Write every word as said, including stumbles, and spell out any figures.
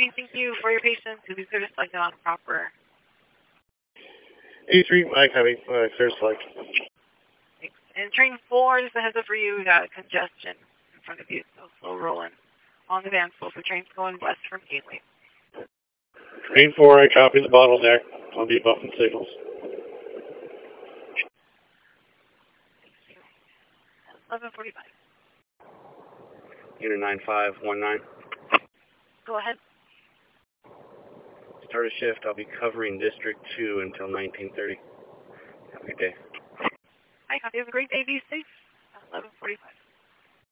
three, thank you for your patience. You'll be service selected on proper. eighty-three, Mike, having uh, clear select. Thanks. And train four, just a heads up for you, we got congestion in front of you, so slow rolling on the Vanceville for trains going west from Gateway. Train four, I copy the bottleneck. I'll be bumping signals. eleven forty-five. Unit nine five one nine. Go ahead. Start a shift. I'll be covering District two until nineteen thirty. Have a good day. Hi, copy. Have a great day. Be safe. eleven forty-five.